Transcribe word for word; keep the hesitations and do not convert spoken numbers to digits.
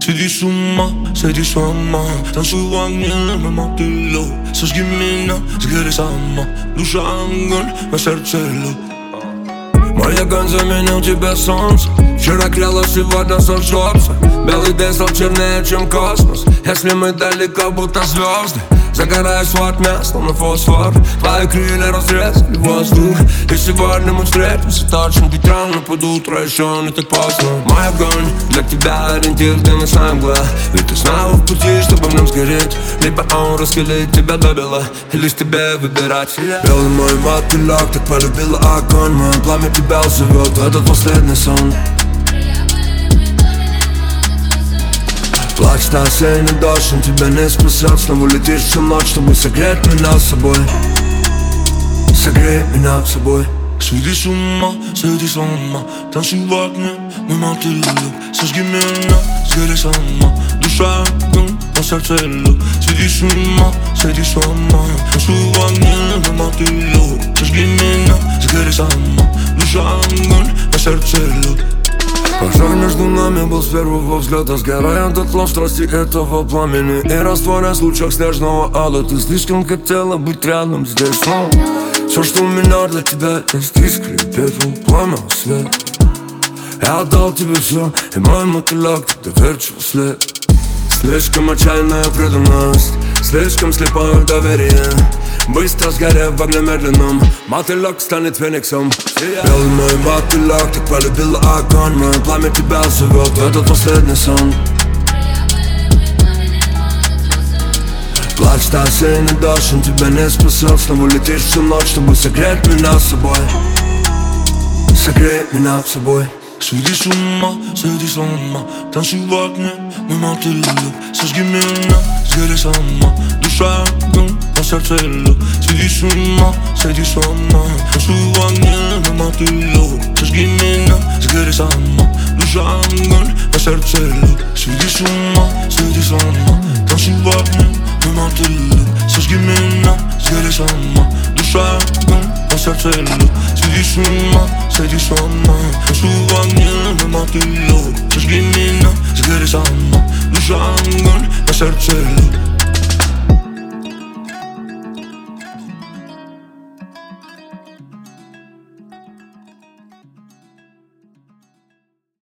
Сойди с ума, сойди с ума. Танцуй в огне, мы мотылю. Сожги меня, сгори сама. Душа огонь, на сердце лед. Мой огонь заменил тебе солнце. Вчера кряло, сегодня сожжется. Белый день стал чернее, чем космос. Если мы далеко, будто звезды. Загораюсь в огне, словно фосфор. Твои крылья разрезали воздух. И сегодня мы встретимся точно ведь рано под утро, еще не так поздно. Мой огонь, для тебя ориентир, где мы самые. Ведь ты снова в пути, чтобы в нем сгореть. Либо он раскалит тебя до бела, или с тебе выбирать. Белый мой мотылек, так полюбила огонь. Мое пламя тебя зовет в этот последний сон. Плачь на осенний дождь, он тебя не спасет. Снова летишь всю ночь, чтобы согреть меня с собой. Согрей меня с собой. Сойди с ума, сойди с ума. Танцуй в огне, мой мотылек. Сожги меня, сгори сама. Душа огонь, на сердце лед. Сойди с ума, сойди с ума. Танцуй в огне, мой мотылек. Сожги меня, сгори сама. Душа огонь, на сердце лед. Пожар между нами был с первого взгляда. Сгорая дотла в страсти этого пламени. И растворяясь в лучах снежного ада. Ты слишком хотела быть рядом здесь, но все, что у меня для тебя есть, искры, пепел, пламя, свет. Я отдал тебе все, и мой мотылек, ты доверчивый след. Слишком отчаянная преданность, слишком слепое доверие. Быстро сгорев в огне медленном, мотылек станет фениксом. Белый мой мотылек, так полюбила огонь. Мое пламя тебя зовет в этот последний сон. Плачь на осенний дождь, он тебя не спасет. Снова летишь всю ночь, чтобы согреть меня с собой. Согрей меня с собой. Сойди с ума, сойди с ума. Танцуй в огне, мой мотылек. Сожги меня, сгори сама. Душа огонь, на сердце лед. Сойди с ума, сойди с ума. Танцуй в огне, мой мотылек. Сожги меня, сгори сама. Душа огонь, на сердце лед. Сойди с ума, сойди с ума. Танцуй в огне, мой мотылек. Сожги меня, сгори сама. Душа огонь, на сердце лед. Сойди с ума, сойди с ума. Танцуй в огне, мой мотылек. Сожги меня, сгори сама. Душа огонь, на сердце лед.